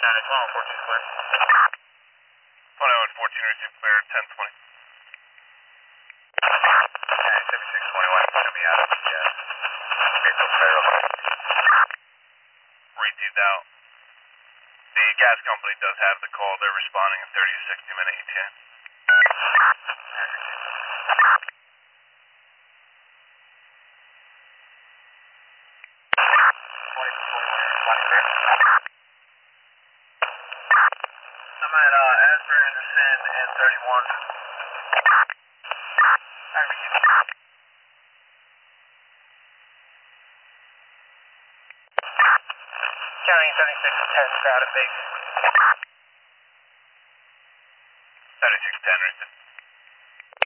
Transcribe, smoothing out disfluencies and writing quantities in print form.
14 clear. 21, 14, receive clear, 1020. 7621, show me out of the vehicle clear. Received out. The gas company does have the call. They're responding in 30 to 60 minute ETA. I'm at Asbury Anderson and 31. County 7610 out of base.